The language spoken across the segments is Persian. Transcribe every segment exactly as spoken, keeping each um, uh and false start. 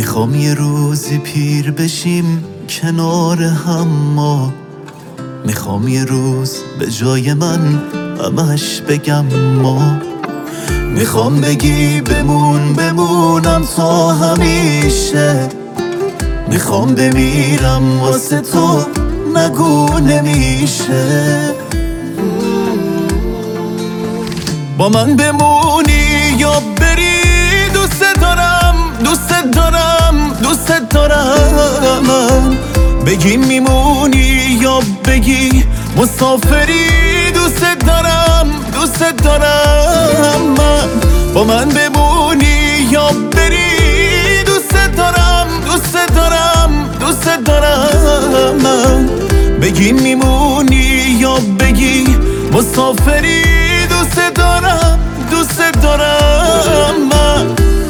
میخوام یه روزی پیر بشیم کنار هم ما، میخوام یه روز به جای من همش بگم ما. میخوام بگی بمون بمونم تا همیشه، میخوام بمیرم واسه تو نگو نمیشه. با من بمونی یا بری، دوست دارم دوست دارم دوست دارم من. بگی میمونی یا بگی مسافری، دوست دارم دوست دارم من. با من بمونی یا بری، دوست دارم دوست دارم دوست دارم من. بگی میمونی یا بگی مسافری، دوست دارم دوست دارم من.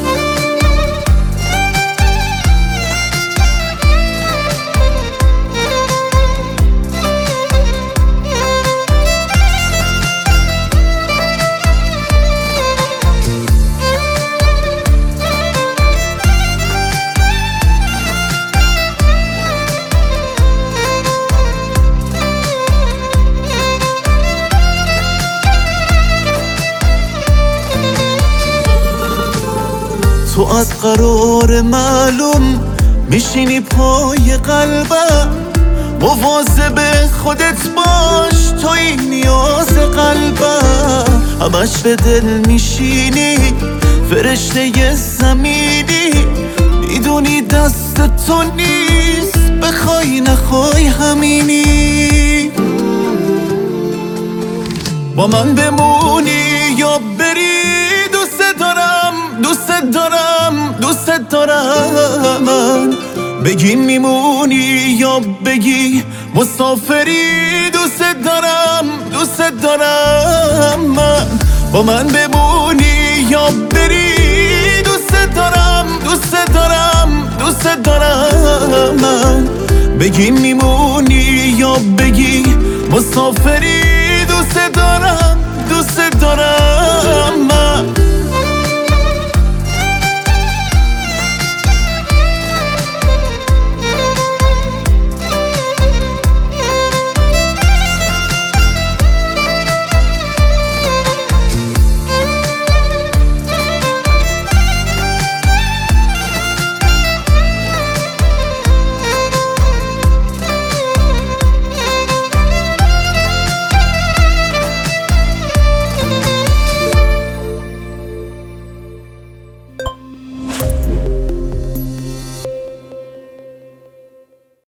تو از قرار معلوم میشینی پای قلبم، مواظب خودت باش توی نیاز قلبم. همش به دل میشینی فرشته زمینی، میدونی دست تو نیست بخوای نخوای همینی. با من بمونی یا بری، دوست دارم دوست دارم دوست دارم من. بگی میمونی یا بگی مسافری، دوست دارم دوست دارم من. با من بمونی یا بری، دوست دارم دوست دارم دوست دارم من. بگی میمونی یا بگی مسافری، دوست دارم